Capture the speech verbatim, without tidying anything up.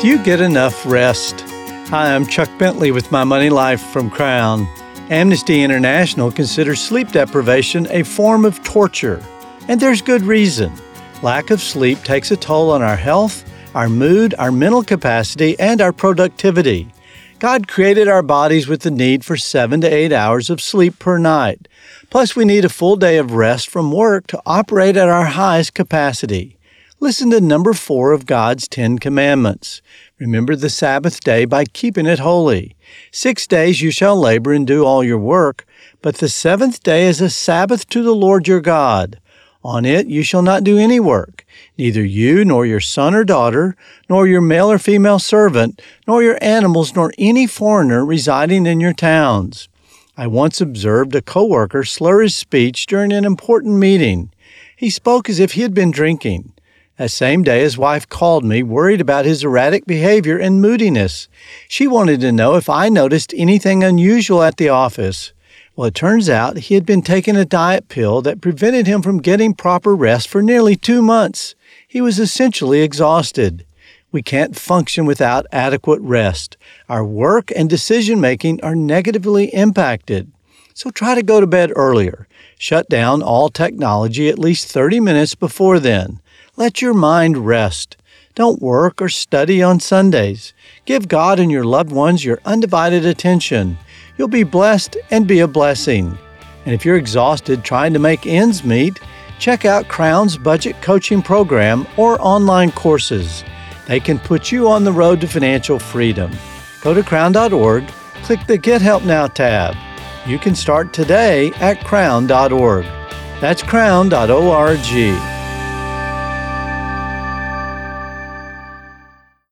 Do you get enough rest? Hi, I'm Chuck Bentley with My Money Life from Crown. Amnesty International considers sleep deprivation a form of torture, and there's good reason. Lack of sleep takes a toll on our health, our mood, our mental capacity, and our productivity. God created our bodies with the need for seven to eight hours of sleep per night. Plus, we need a full day of rest from work to operate at our highest capacity. Listen to number four of God's Ten Commandments. Remember the Sabbath day by keeping it holy. Six days you shall labor and do all your work, but the seventh day is a Sabbath to the Lord your God. On it you shall not do any work, neither you nor your son or daughter, nor your male or female servant, nor your animals, nor any foreigner residing in your towns. I once observed a coworker slur his speech during an important meeting. He spoke as if he had been drinking. That same day, his wife called me, worried about his erratic behavior and moodiness. She wanted to know if I noticed anything unusual at the office. Well, it turns out he had been taking a diet pill that prevented him from getting proper rest for nearly two months. He was essentially exhausted. We can't function without adequate rest. Our work and decision-making are negatively impacted. So try to go to bed earlier. Shut down all technology at least thirty minutes before then. Let your mind rest. Don't work or study on Sundays. Give God and your loved ones your undivided attention. You'll be blessed and be a blessing. And if you're exhausted trying to make ends meet, check out Crown's budget coaching program or online courses. They can put you on the road to financial freedom. Go to crown dot org, click the Get Help Now tab. You can start today at crown dot org. That's crown dot org.